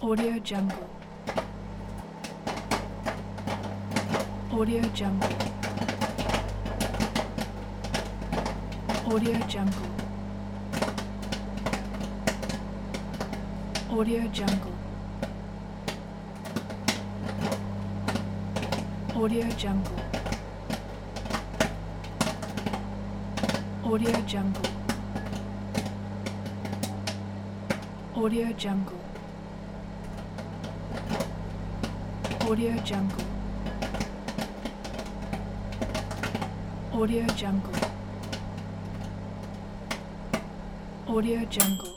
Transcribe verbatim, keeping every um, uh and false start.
Audio Jungle. Audio Jungle. Audio Jungle. Audio Jungle. Audio Jungle. Audio Jungle. Audio Jungle. Audio Jungle. Audio Jungle. Audio Jungle.